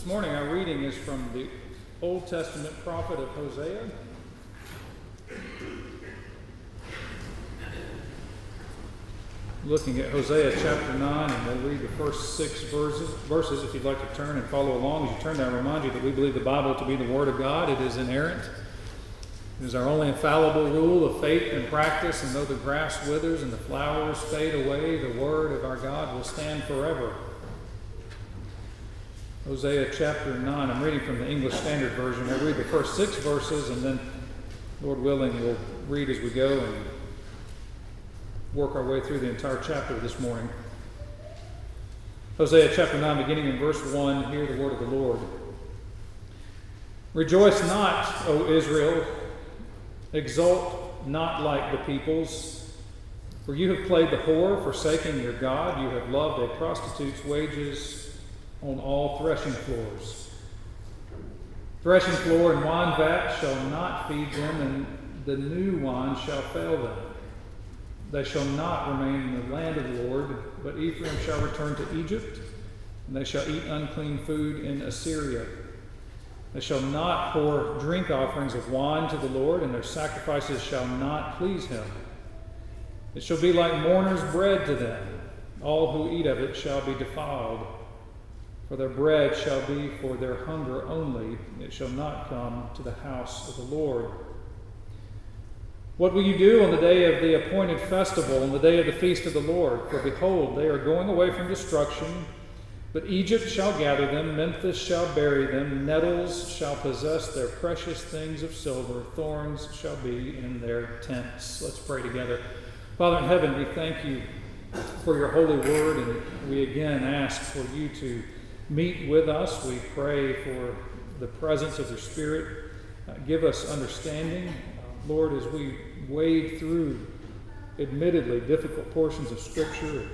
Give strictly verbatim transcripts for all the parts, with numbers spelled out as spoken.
This morning our reading is from the Old Testament prophet of Hosea. Looking at Hosea chapter nine, and we'll read the first six verses. Verses, if you'd like to turn and follow along. As you turn there, I remind you that we believe the Bible to be the Word of God. It is inerrant. It is our only infallible rule of faith and practice, and though the grass withers and the flowers fade away, the Word of our God will stand forever. Hosea chapter nine, I'm reading from the English Standard Version. We'll read the first six verses, and then, Lord willing, we'll read as we go and work our way through the entire chapter this morning. Hosea chapter nine, beginning in verse one, hear the word of the Lord. Rejoice not, O Israel, exult not like the peoples, for you have played the whore, forsaking your God. You have loved a prostitute's wages on all threshing floors. Threshing floor and wine vat shall not feed them, and the new wine shall fail them. They shall not remain in the land of the Lord, but Ephraim shall return to Egypt, and they shall eat unclean food in Assyria. They shall not pour drink offerings of wine to the Lord, and their sacrifices shall not please him. It shall be like mourner's bread to them. All who eat of it shall be defiled. For their bread shall be for their hunger only. It shall not come to the house of the Lord. What will you do on the day of the appointed festival, on the day of the feast of the Lord? For behold, they are going away from destruction, but Egypt shall gather them, Memphis shall bury them, nettles shall possess their precious things of silver, thorns shall be in their tents. Let's pray together. Father in heaven, we thank you for your holy word, and we again ask for you to meet with us. We pray for the presence of your Spirit. Uh, give us understanding. Uh, Lord, as we wade through admittedly difficult portions of Scripture,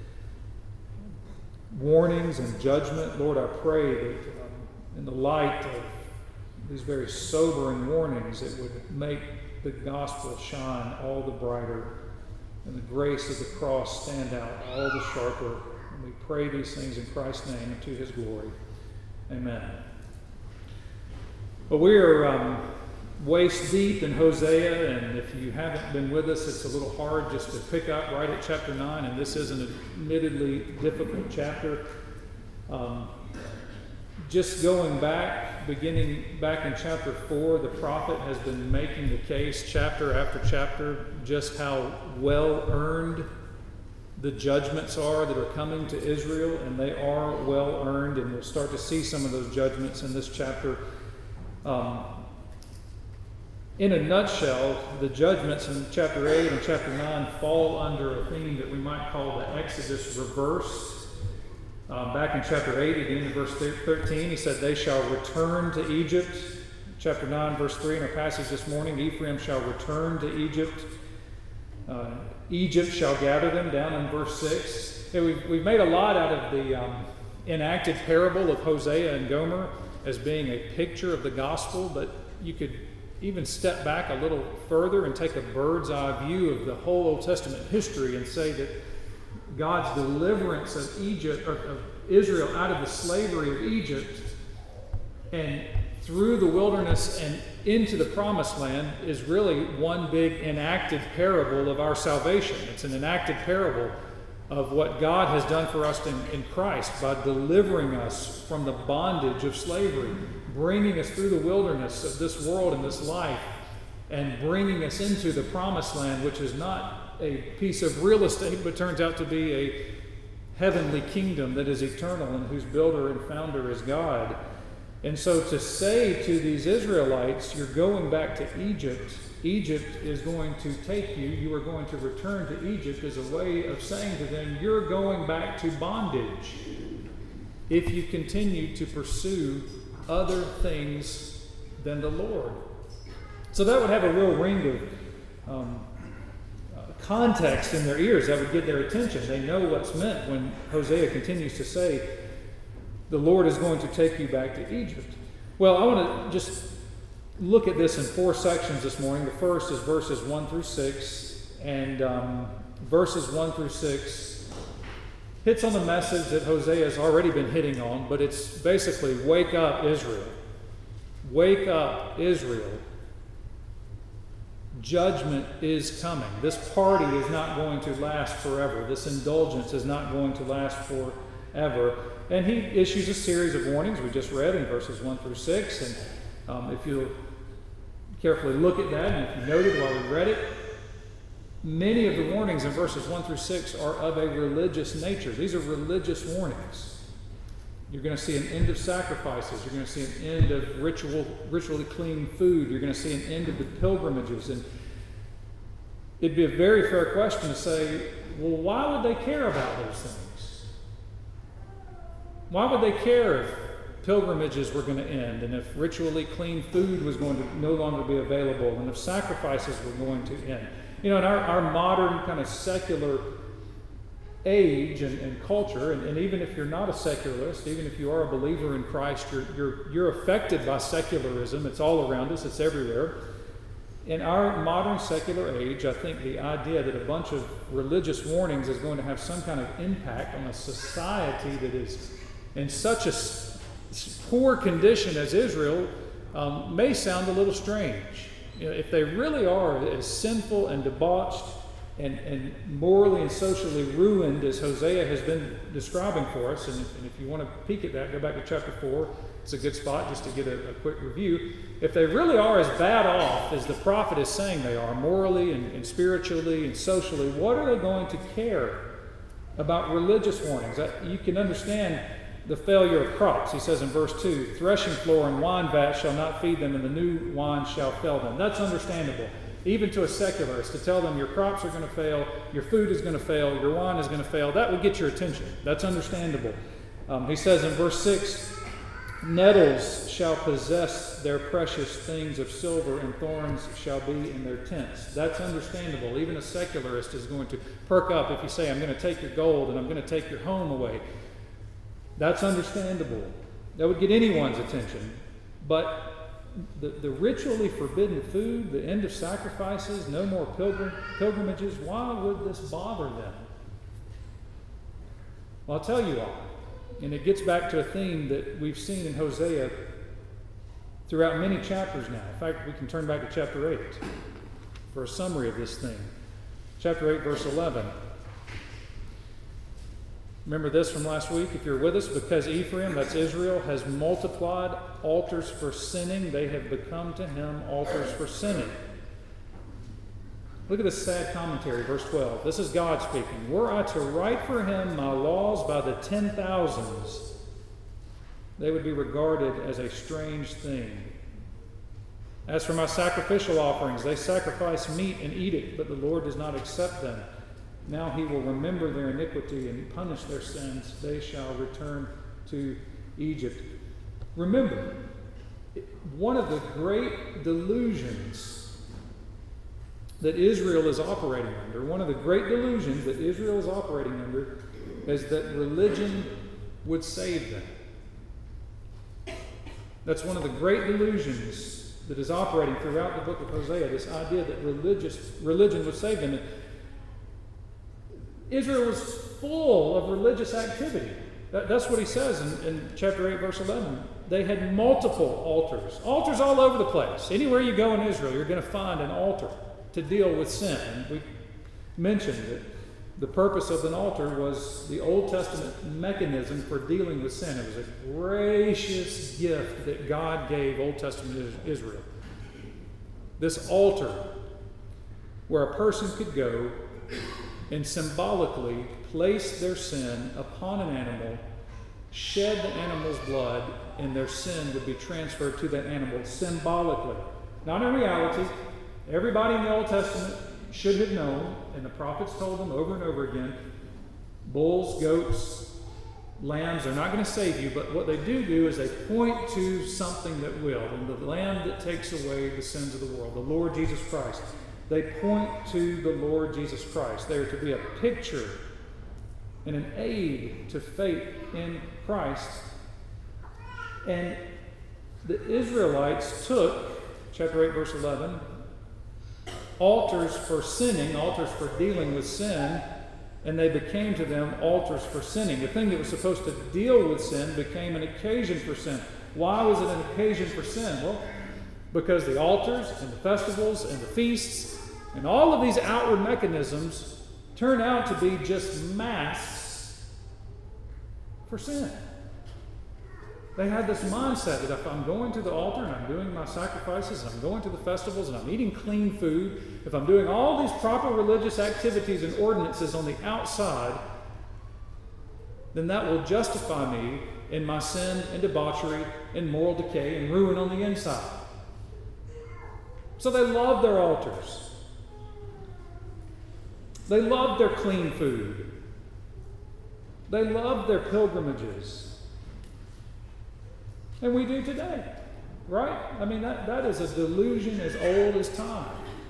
warnings and judgment, Lord, I pray that um, in the light of these very sobering warnings, it would make the gospel shine all the brighter and the grace of the cross stand out all the sharper. And we pray these things in Christ's name and to his glory. Amen. Well, we are um, waist deep in Hosea, and if you haven't been with us, it's a little hard just to pick up right at chapter nine, and this is an admittedly difficult chapter. Um, just going back, beginning back in chapter four, the prophet has been making the case chapter after chapter just how well earned the judgments are that are coming to Israel, and they are well earned, and we'll start to see some of those judgments in this chapter. Um, in a nutshell, the judgments in chapter eight and chapter nine fall under a theme that we might call the Exodus reversed. Um, back in chapter eight, at the end of verse thirteen, he said, they shall return to Egypt. Chapter nine, verse three, in our passage this morning, Ephraim shall return to Egypt. Uh, Egypt shall gather them, down in verse six. Okay, we've, we've made a lot out of the um, enacted parable of Hosea and Gomer as being a picture of the gospel, but you could even step back a little further and take a bird's eye view of the whole Old Testament history and say that God's deliverance of Egypt, or of Israel out of the slavery of Egypt and through the wilderness and into the promised land is really one big enacted parable of our salvation. It's an enacted parable of what God has done for us in, in Christ by delivering us from the bondage of slavery, bringing us through the wilderness of this world and this life, and bringing us into the promised land, which is not a piece of real estate, but turns out to be a heavenly kingdom that is eternal and whose builder and founder is God. And so to say to these Israelites, you're going back to Egypt, Egypt is going to take you, you are going to return to Egypt, is a way of saying to them, you're going back to bondage if you continue to pursue other things than the Lord. So that would have a real ring of um, uh, context in their ears. That would get their attention. They know what's meant when Hosea continues to say, the Lord is going to take you back to Egypt. Well, I want to just look at this in four sections this morning. The first is verses one through six, and um, verses one through six hits on the message that Hosea has already been hitting on, but it's basically, wake up, Israel. Wake up, Israel. Judgment is coming. This party is not going to last forever. This indulgence is not going to last forever. And he issues a series of warnings we just read in verses one through six. And um, if you'll carefully look at that, and if you noted while we read it, many of the warnings in verses one through six are of a religious nature. These are religious warnings. You're going to see an end of sacrifices. You're going to see an end of ritual, ritually clean food. You're going to see an end of the pilgrimages. And it'd be a very fair question to say, well, why would they care about those things? Why would they care if pilgrimages were going to end, and if ritually clean food was going to no longer be available, and if sacrifices were going to end? You know, in our, our modern kind of secular age and, and culture, and, and even if you're not a secularist, even if you are a believer in Christ, you're, you're, you're affected by secularism. It's all around us. It's everywhere. In our modern secular age, I think the idea that a bunch of religious warnings is going to have some kind of impact on a society that is in such a poor condition as Israel um, may sound a little strange. You know, if they really are as sinful and debauched and, and morally and socially ruined as Hosea has been describing for us, and if, and if you want to peek at that, go back to chapter four. It's a good spot just to get a, a quick review. If they really are as bad off as the prophet is saying they are, morally and, and spiritually and socially, what are they going to care about religious warnings? That, you can understand the failure of crops. He says in verse two, threshing floor and wine vat shall not feed them, and the new wine shall fail them. That's understandable. Even to a secularist, to tell them your crops are going to fail, your food is going to fail, your wine is going to fail, that would get your attention. That's understandable. Um, he says in verse six, nettles shall possess their precious things of silver, and thorns shall be in their tents. That's understandable. Even a secularist is going to perk up if you say, I'm going to take your gold and I'm going to take your home away. That's understandable. That would get anyone's attention. But the, the ritually forbidden food, the end of sacrifices, no more pilgrim, pilgrimages, why would this bother them? Well, I'll tell you why. And it gets back to a theme that we've seen in Hosea throughout many chapters now. In fact, we can turn back to chapter eight for a summary of this thing. Chapter eight, verse eleven. Remember this from last week, if you're with us, because Ephraim, that's Israel, has multiplied altars for sinning, they have become to him altars for sinning. Look at this sad commentary, verse twelve. This is God speaking. Were I to write for him my laws by the ten thousands, they would be regarded as a strange thing. As for my sacrificial offerings, they sacrifice meat and eat it, but the Lord does not accept them. Now he will remember their iniquity and punish their sins. They shall return to Egypt. Remember, one of the great delusions that Israel is operating under, one of the great delusions that Israel is operating under, is that religion would save them. That's one of the great delusions that is operating throughout the book of Hosea, this idea that religious religion would save them. Israel was full of religious activity. That, that's what he says in, in chapter eight, verse eleven. They had multiple altars. Altars all over the place. Anywhere you go in Israel, you're going to find an altar to deal with sin. And we mentioned that the purpose of an altar was the Old Testament mechanism for dealing with sin. It was a gracious gift that God gave Old Testament Israel. This altar where a person could go and symbolically place their sin upon an animal, shed the animal's blood, and their sin would be transferred to that animal symbolically. Not in reality. Everybody in the Old Testament should have known, and the prophets told them over and over again, bulls, goats, lambs are not going to save you, but what they do do is they point to something that will, and the Lamb that takes away the sins of the world, the Lord Jesus Christ. They point to the Lord Jesus Christ. They are to be a picture and an aid to faith in Christ. And the Israelites took, chapter eight, verse eleven, altars for sinning, altars for dealing with sin, and they became to them altars for sinning. The thing that was supposed to deal with sin became an occasion for sin. Why was it an occasion for sin? Well, because the altars and the festivals and the feasts and all of these outward mechanisms turn out to be just masks for sin. They had this mindset that if I'm going to the altar and I'm doing my sacrifices, and I'm going to the festivals and I'm eating clean food, if I'm doing all these proper religious activities and ordinances on the outside, then that will justify me in my sin and debauchery and moral decay and ruin on the inside. So they loved their altars. They loved their clean food. They loved their pilgrimages. And we do today, right? I mean, that, that is a delusion as old as time.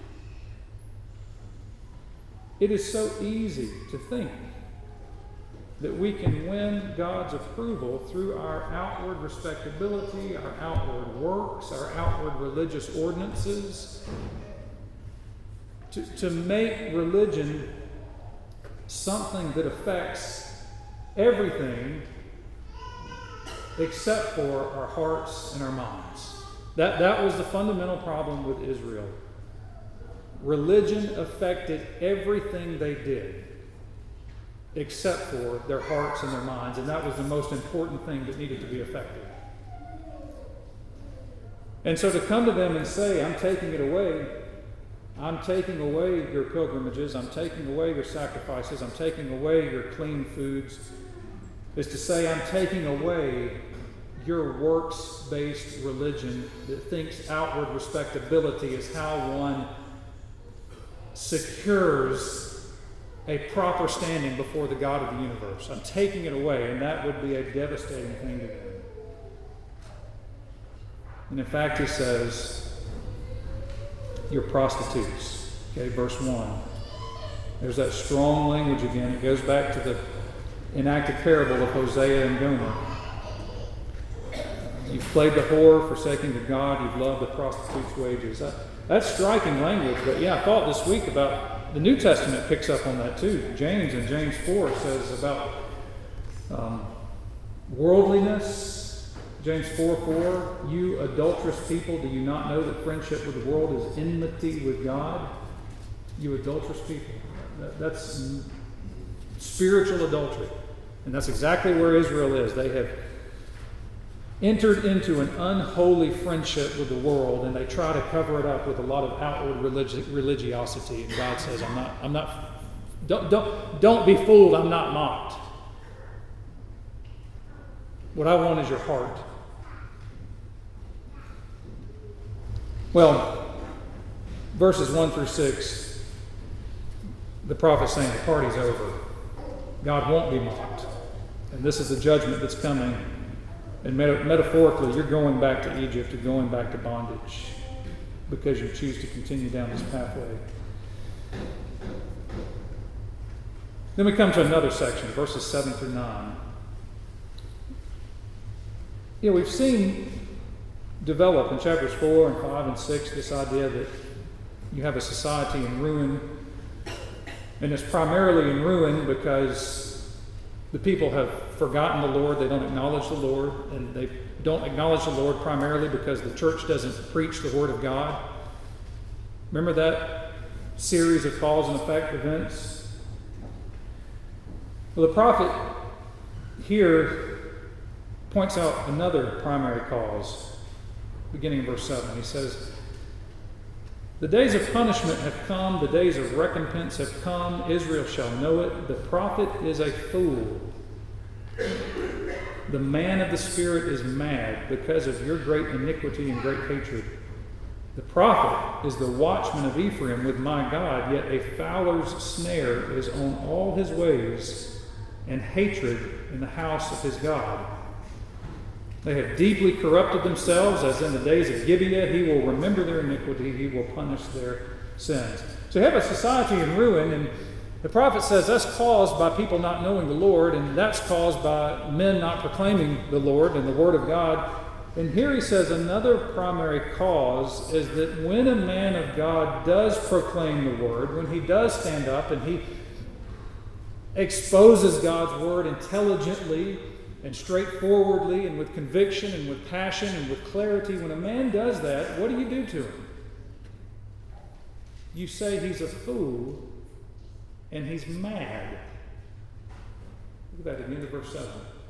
It is so easy to think that we can win God's approval through our outward respectability, our outward works, our outward religious ordinances. To, to make religion something that affects everything except for our hearts and our minds. That, that was the fundamental problem with Israel. Religion affected everything they did except for their hearts and their minds, and that was the most important thing that needed to be affected. And so to come to them and say, I'm taking it away, I'm taking away your pilgrimages, I'm taking away your sacrifices, I'm taking away your clean foods, is to say I'm taking away your works-based religion that thinks outward respectability is how one secures a proper standing before the God of the universe. I'm taking it away, and that would be a devastating thing to do. And in fact, he says, you're prostitutes. Okay, verse one. There's that strong language again. It goes back to the enacted parable of Hosea and Gomer. You've played the whore, forsaking the God. You've loved the prostitute's wages. That, that's striking language. But yeah, I thought this week about the New Testament picks up on that too. James in James four says about um, worldliness. James four four, you adulterous people, do you not know that friendship with the world is enmity with God? You adulterous people. That, that's spiritual adultery. And that's exactly where Israel is. They have entered into an unholy friendship with the world, and they try to cover it up with a lot of outward religi- religiosity. And God says, I'm not, I'm not, don't, don't, don't be fooled, I'm not mocked. What I want is your heart. Well, verses one through six, the prophet's saying the party's over. God won't be mocked. And this is the judgment that's coming. And meta- metaphorically, you're going back to Egypt, you're going back to bondage because you choose to continue down this pathway. Then we come to another section, verses seven through nine. You know, we've seen develop in chapters four and five and six this idea that you have a society in ruin, and it's primarily in ruin because the people have forgotten the Lord, they don't acknowledge the Lord, and they don't acknowledge the Lord primarily because the church doesn't preach the Word of God. Remember that series of cause and effect events? Well, the prophet here points out another primary cause, beginning in verse seven. He says, the days of punishment have come, the days of recompense have come, Israel shall know it. The prophet is a fool. The man of the Spirit is mad because of your great iniquity and great hatred. The prophet is the watchman of Ephraim with my God, yet a fowler's snare is on all his ways, and hatred in the house of his God. They have deeply corrupted themselves, as in the days of Gibeah. He will remember their iniquity. He will punish their sins. So you have a society in ruin, and the prophet says that's caused by people not knowing the Lord, and that's caused by men not proclaiming the Lord and the Word of God. And here he says another primary cause is that when a man of God does proclaim the Word, when he does stand up and he exposes God's word intelligently and straightforwardly and with conviction and with passion and with clarity, when a man does that, what do you do to him? You say he's a fool and he's mad. Look at that again in verse seven.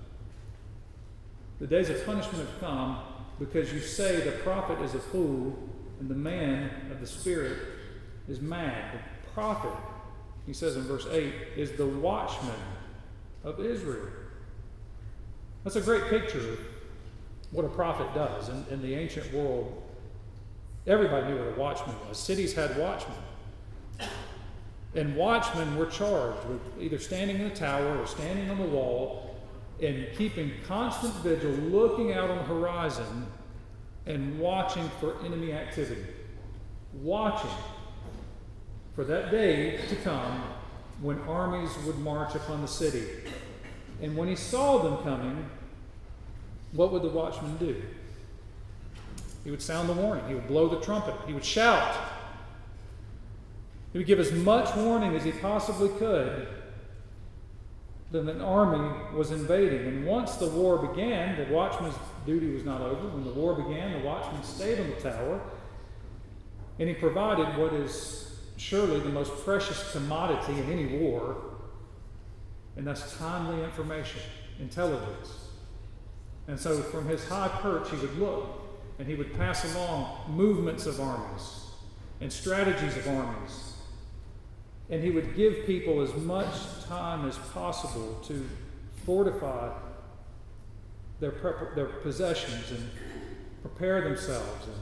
The days of punishment have come because you say the prophet is a fool and the man of the Spirit is mad. The prophet, he says in verse eight, is the watchman of Israel. That's a great picture of what a prophet does. In, in the ancient world, everybody knew what a watchman was. Cities had watchmen. And watchmen were charged with either standing in a tower or standing on the wall and keeping constant vigil, looking out on the horizon and watching for enemy activity. Watching for that day to come when armies would march upon the city. And when he saw them coming, what would the watchman do? He would sound the warning. He would blow the trumpet. He would shout. He would give as much warning as he possibly could that an army was invading. And once the war began, the watchman's duty was not over. When the war began, the watchman stayed on the tower, and he provided what is surely the most precious commodity in any war, and that's timely information, intelligence. And so from his high perch, he would look, and he would pass along movements of armies and strategies of armies. And he would give people as much time as possible to fortify their, prep- their possessions and prepare themselves and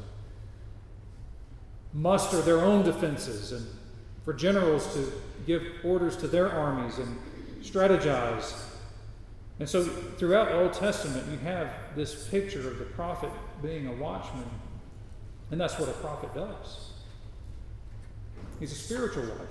muster their own defenses, and for generals to give orders to their armies and strategize. And so throughout the Old Testament, you have this picture of the prophet being a watchman, and that's what a prophet does. He's a spiritual watchman.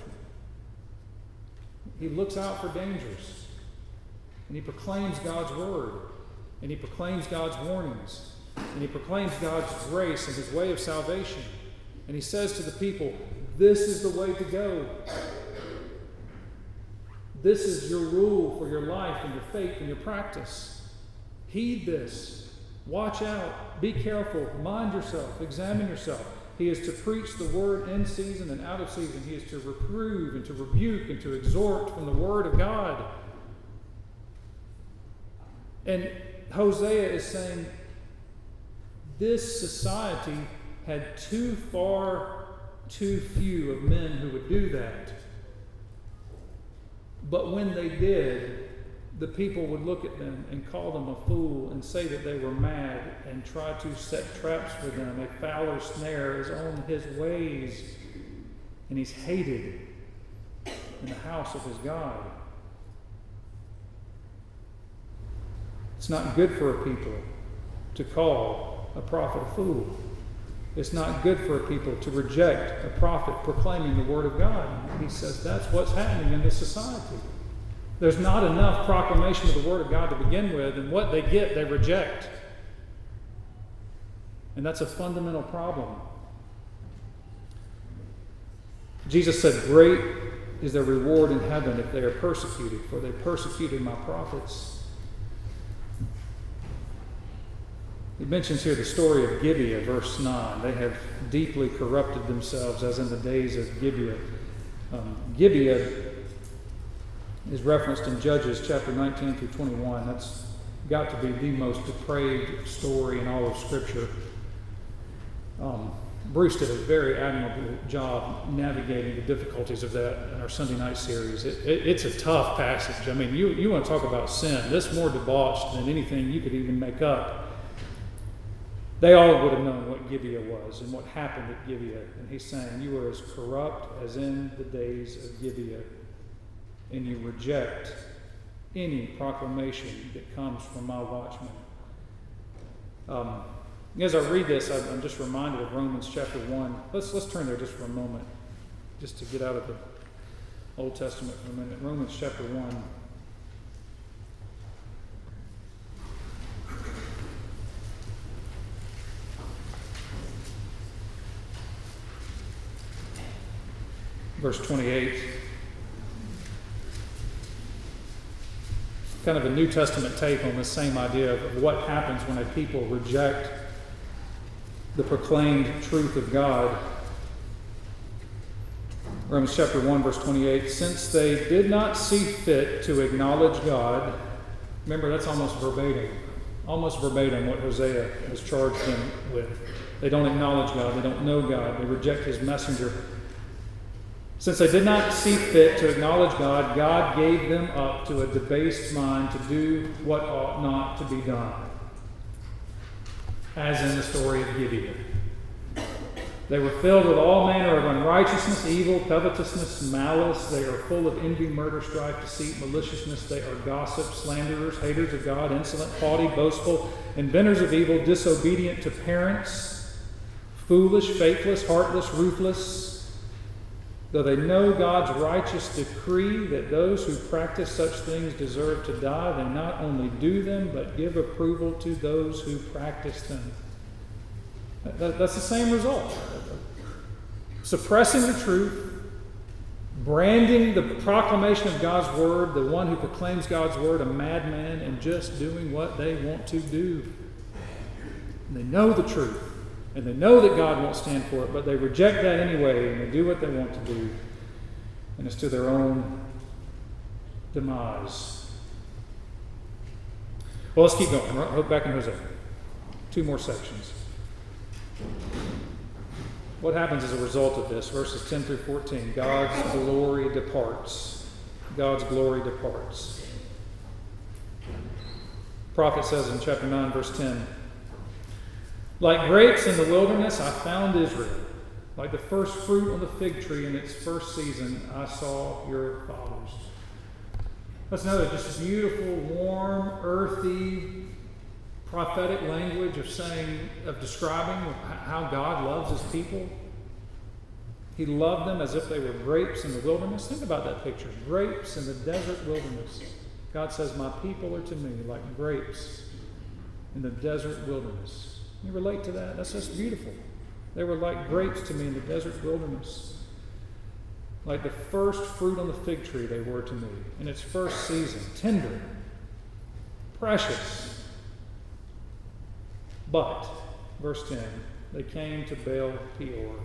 He looks out for dangers, and he proclaims God's word, and he proclaims God's warnings, and he proclaims God's grace and his way of salvation. And he says to the people, this is the way to go. This is your rule for your life and your faith and your practice. Heed this. Watch out. Be careful. Mind yourself. Examine yourself. He is to preach the word in season and out of season. He is to reprove and to rebuke and to exhort from the word of God. And Hosea is saying this society had too far, too few of men who would do that. But when they did, the people would look at them and call them a fool and say that they were mad and try to set traps for them. A fowler snare is on his ways, and he's hated in the house of his God. It's not good for a people to call a prophet a fool. It's not good for a people to reject a prophet proclaiming the word of God. He says that's what's happening in this society. There's not enough proclamation of the word of God to begin with, and what they get, they reject. And that's a fundamental problem. Jesus said, great is their reward in heaven if they are persecuted, for they persecuted my prophets. He mentions here the story of Gibeah, verse nine. They have deeply corrupted themselves as in the days of Gibeah. Um, Gibeah is referenced in Judges chapter nineteen through twenty-one. That's got to be the most depraved story in all of Scripture. Um, Bruce did a very admirable job navigating the difficulties of that in our Sunday night series. It, it, it's a tough passage. I mean, you, you want to talk about sin. This is more debauched than anything you could even make up. They all would have known what Gibeah was and what happened at Gibeah. And he's saying, you are as corrupt as in the days of Gibeah, and you reject any proclamation that comes from my watchmen. Um, as I read this, I'm just reminded of Romans chapter one. Let's, let's turn there just for a moment, just to get out of the Old Testament for a minute. Romans chapter one. Verse twenty-eight. kind of a New Testament take on the same idea of what happens when a people reject the proclaimed truth of God. Romans chapter one, verse twenty-eight, since they did not see fit to acknowledge God, remember that's almost verbatim, almost verbatim what Hosea has charged them with. They don't acknowledge God, they don't know God, they reject his messenger. Since they did not see fit to acknowledge God, God gave them up to a debased mind to do what ought not to be done. As in the story of Gideon. They were filled with all manner of unrighteousness, evil, covetousness, malice. They are full of envy, murder, strife, deceit, maliciousness. They are gossips, slanderers, haters of God, insolent, haughty, boastful, inventors of evil, disobedient to parents, foolish, faithless, heartless, ruthless. Though they know God's righteous decree that those who practice such things deserve to die, they not only do them, but give approval to those who practice them. That, that's the same result. Suppressing the truth, branding the proclamation of God's word, the one who proclaims God's word, a madman, and just doing what they want to do. And they know the truth, and they know that God won't stand for it, but they reject that anyway, and they do what they want to do. And it's to their own demise. Well, let's keep going. We're back in Hosea. Two more sections. What happens as a result of this? Verses ten through fourteen. God's glory departs. God's glory departs. The prophet says in chapter nine, verse ten, like grapes in the wilderness, I found Israel. Like the first fruit on the fig tree in its first season, I saw your fathers. That's another just beautiful, warm, earthy, prophetic language of saying, of describing how God loves his people. He loved them as if they were grapes in the wilderness. Think about that picture. Grapes in the desert wilderness. God says, my people are to me like grapes in the desert wilderness. Can you relate to that? That's just beautiful. They were like grapes to me in the desert wilderness. Like the first fruit on the fig tree they were to me in its first season. Tender. Precious. But, verse ten, they came to Baal Peor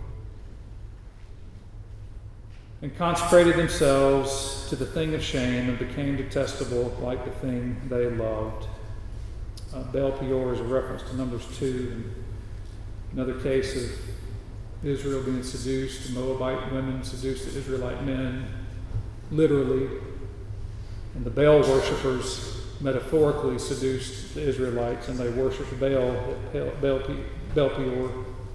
and consecrated themselves to the thing of shame and became detestable like the thing they loved. Uh, Baal Peor is a reference to Numbers two, and another case of Israel being seduced, Moabite women seduced to Israelite men, literally, and the Baal worshippers metaphorically seduced the Israelites, and they worshipped Baal at Baal, Baal Peor.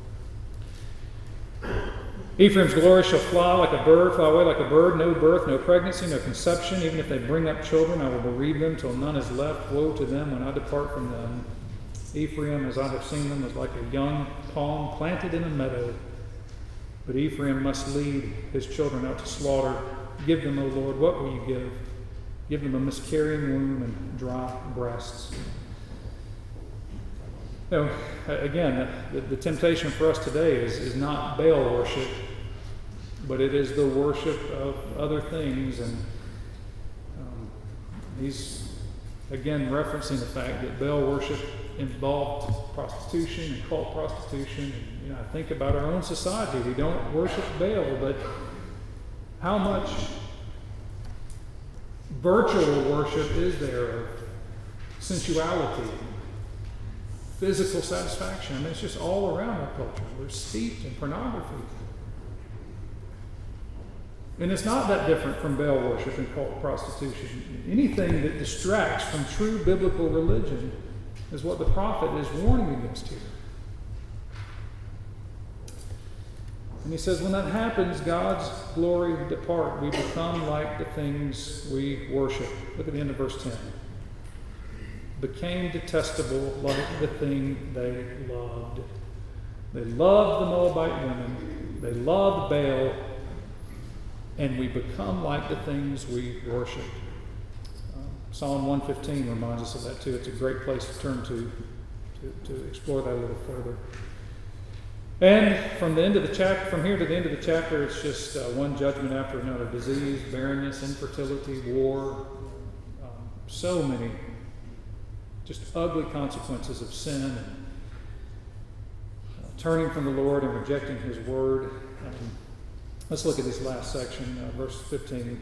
Ephraim's glory shall fly like a bird, fly away like a bird, no birth, no pregnancy, no conception. Even if they bring up children, I will bereave them till none is left. Woe to them when I depart from them. Ephraim, as I have seen them, is like a young palm planted in a meadow. But Ephraim must lead his children out to slaughter. Give them, O Lord, what will you give? Give them a miscarrying womb and dry breasts. You know, again, the, the temptation for us today is, is not Baal worship, but it is the worship of other things. And um, he's, again, referencing the fact that Baal worship involved prostitution and cult prostitution. And, you know, I think about our own society. We don't worship Baal, but how much virtual worship is there of sensuality, physical satisfaction? I mean, it's just all around our culture. We're steeped in pornography. And it's not that different from Baal worship and cult prostitution. Anything that distracts from true biblical religion is what the prophet is warning against here. And he says, when that happens, God's glory depart. We become like the things we worship. Look at the end of verse ten. Became detestable like the thing they loved. They loved the Moabite women. They loved Baal. And we become like the things we worship. Um, Psalm one fifteen reminds us of that too. It's a great place to turn to, to, to explore that a little further. And from the end of the chapter, from here to the end of the chapter, it's just uh, one judgment after another: disease, barrenness, infertility, war, um, so many just ugly consequences of sin and uh, turning from the Lord and rejecting His word. Um, let's look at this last section, uh, verse fifteen.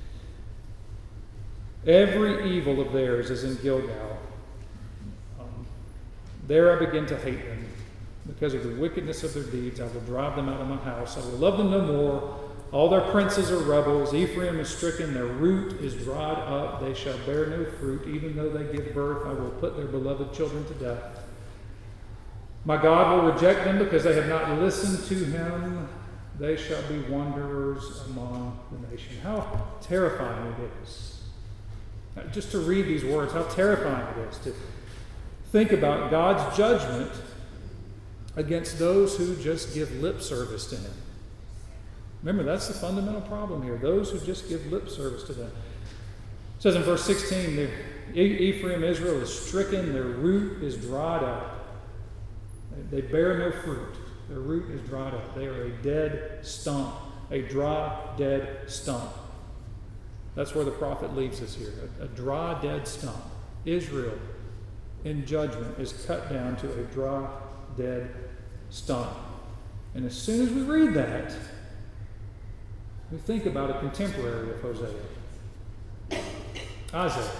Every evil of theirs is in Gilgal. Um, there I begin to hate them. Because of the wickedness of their deeds, I will drive them out of my house. I will love them no more. All their princes are rebels. Ephraim is stricken. Their root is dried up. They shall bear no fruit. Even though they give birth, I will put their beloved children to death. My God will reject them because they have not listened to Him. They shall be wanderers among the nation. How terrifying it is. Just to read these words, how terrifying it is to think about God's judgment against those who just give lip service to Him. Remember, that's the fundamental problem here. Those who just give lip service to them. It says in verse sixteen, Ephraim, Israel is stricken, their root is dried up. They bear no fruit. Their root is dried up. They are a dead stump, a dry, dead stump. That's where the prophet leaves us here, a, a dry, dead stump. Israel, in judgment, is cut down to a dry, dead stump. And as soon as we read that, we think about a contemporary of Hosea, Isaiah.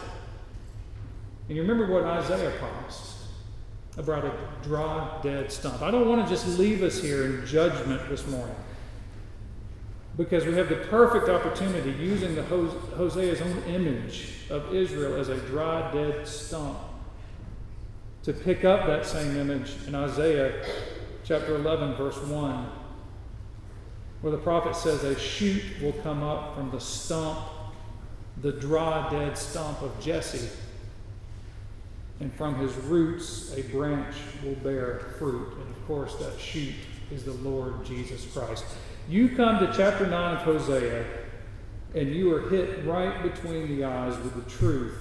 And you remember what Isaiah promised about a dry, dead stump. I don't want to just leave us here in judgment this morning, because we have the perfect opportunity using the Hosea's own image of Israel as a dry, dead stump to pick up that same image in Isaiah chapter eleven, verse one, where the prophet says a shoot will come up from the stump, the dry, dead stump of Jesse, and from his roots a branch will bear fruit. And of course, that shoot is the Lord Jesus Christ. You come to chapter nine of Hosea, and you are hit right between the eyes with the truth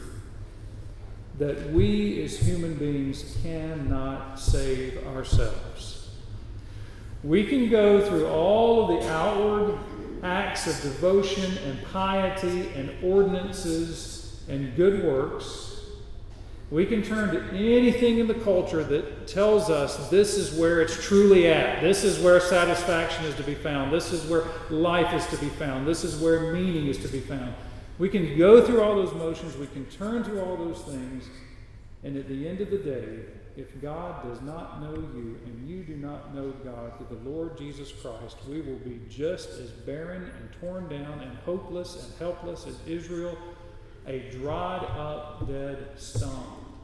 that we as human beings cannot save ourselves. We can go through all of the outward acts of devotion and piety and ordinances and good works. We can turn to anything in the culture that tells us this is where it's truly at. This is where satisfaction is to be found. This is where life is to be found. This is where meaning is to be found. We can go through all those motions. We can turn to all those things. And at the end of the day, if God does not know you and you do not know God through the Lord Jesus Christ, we will be just as barren and torn down and hopeless and helpless as Israel, a dried up, dead stump.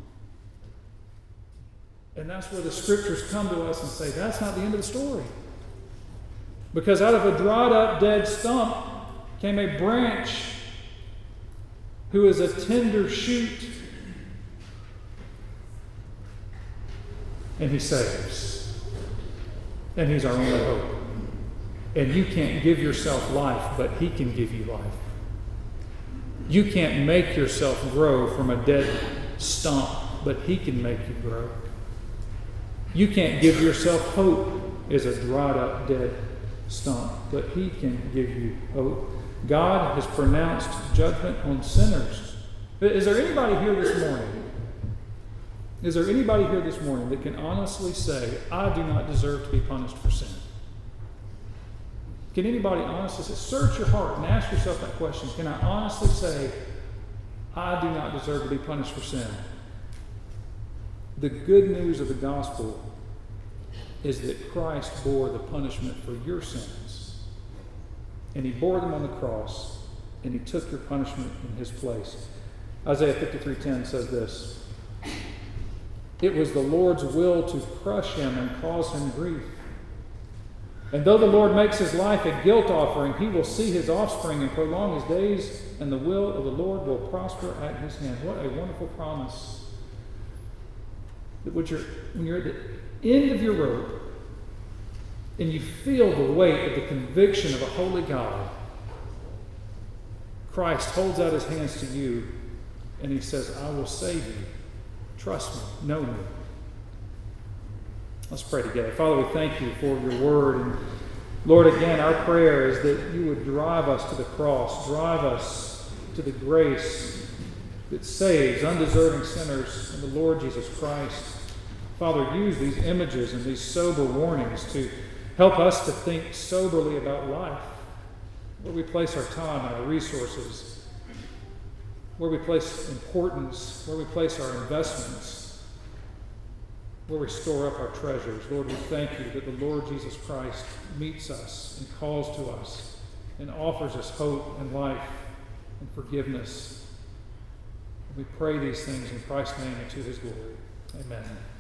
And that's where the scriptures come to us and say, that's not the end of the story. Because out of a dried up, dead stump came a branch who is a tender shoot. And He saves. And He's our only hope. And you can't give yourself life, but He can give you life. You can't make yourself grow from a dead stump, but He can make you grow. You can't give yourself hope as a dried up, dead stump, but He can give you hope. God has pronounced judgment on sinners. Is there anybody here this morning? Is there anybody here this morning that can honestly say, I do not deserve to be punished for sin? Can anybody honestly say, search your heart and ask yourself that question. Can I honestly say, I do not deserve to be punished for sin? The good news of the gospel is that Christ bore the punishment for your sins. And He bore them on the cross, and He took your punishment in His place. Isaiah fifty-three ten says this, it was the Lord's will to crush Him and cause Him grief. And though the Lord makes His life a guilt offering, He will see His offspring and prolong His days, and the will of the Lord will prosper at His hand. What a wonderful promise. That when you're, when you're at the end of your rope, and you feel the weight of the conviction of a holy God, Christ holds out His hands to you, and He says, I will save you. Trust me, know me. Let's pray together. Father, we thank You for Your word. And Lord, again, our prayer is that You would drive us to the cross, drive us to the grace that saves undeserving sinners in the Lord Jesus Christ. Father, use these images and these sober warnings to help us to think soberly about life, where we place our time and our resources, where we place importance, where we place our investments, where we store up our treasures. Lord, we thank you that the Lord Jesus Christ meets us and calls to us and offers us hope and life and forgiveness. We pray these things in Christ's name and to his glory. Amen.